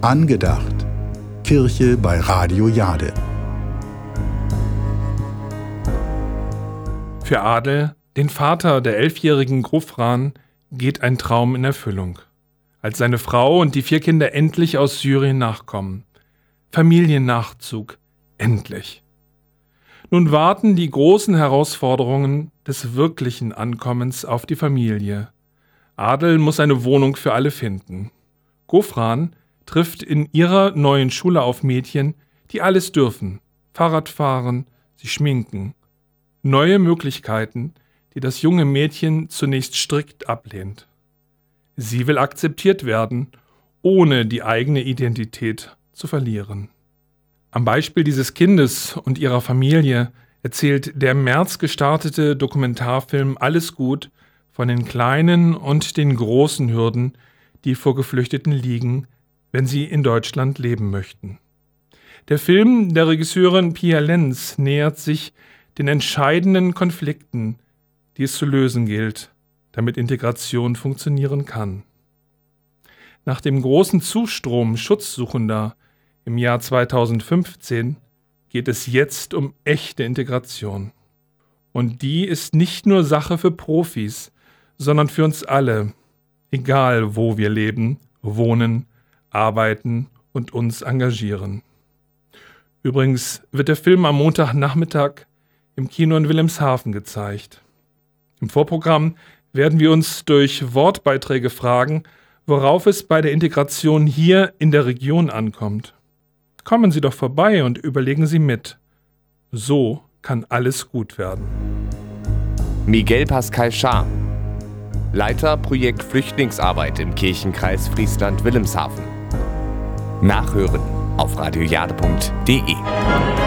Angedacht. Kirche bei Radio Jade. Für Adel, den Vater der 11-jährigen Ghofran, geht ein Traum in Erfüllung. Als seine Frau und die 4 Kinder endlich aus Syrien nachkommen. Familiennachzug, endlich. Nun warten die großen Herausforderungen des wirklichen Ankommens auf die Familie. Adel muss eine Wohnung für alle finden. Ghofran trifft in ihrer neuen Schule auf Mädchen, die alles dürfen. Fahrrad fahren, sich schminken. Neue Möglichkeiten, die das junge Mädchen zunächst strikt ablehnt. Sie will akzeptiert werden, ohne die eigene Identität zu verlieren. Am Beispiel dieses Kindes und ihrer Familie erzählt der im März gestartete Dokumentarfilm Alles gut von den kleinen und den großen Hürden, die vor Geflüchteten liegen, wenn sie in Deutschland leben möchten. Der Film der Regisseurin Pia Lenz nähert sich den entscheidenden Konflikten, die es zu lösen gilt, damit Integration funktionieren kann. Nach dem großen Zustrom Schutzsuchender im Jahr 2015 geht es jetzt um echte Integration. Und die ist nicht nur Sache für Profis, sondern für uns alle, egal wo wir leben, wohnen, arbeiten und uns engagieren. Übrigens wird der Film am Montagnachmittag im Kino in Wilhelmshaven gezeigt. Im Vorprogramm werden wir uns durch Wortbeiträge fragen, worauf es bei der Integration hier in der Region ankommt. Kommen Sie doch vorbei und überlegen Sie mit. So kann alles gut werden. Miguel Pascal Schaar, Leiter Projekt Flüchtlingsarbeit im Kirchenkreis Friesland-Wilhelmshaven. Nachhören auf radiojade.de.